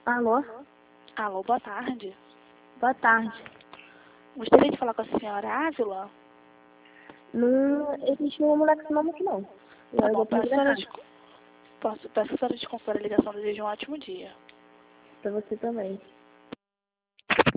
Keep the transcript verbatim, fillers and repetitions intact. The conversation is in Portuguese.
Alô? Alô, boa tarde. Boa tarde. Gostaria de falar com a senhora Ávila? Não existe uma mulher com esse nome aqui, não. Tá Eu bom, vou peço pedir a senhora errado. de... Posso, peço a senhora de conferir a ligação, desejo um ótimo dia. Pra você também.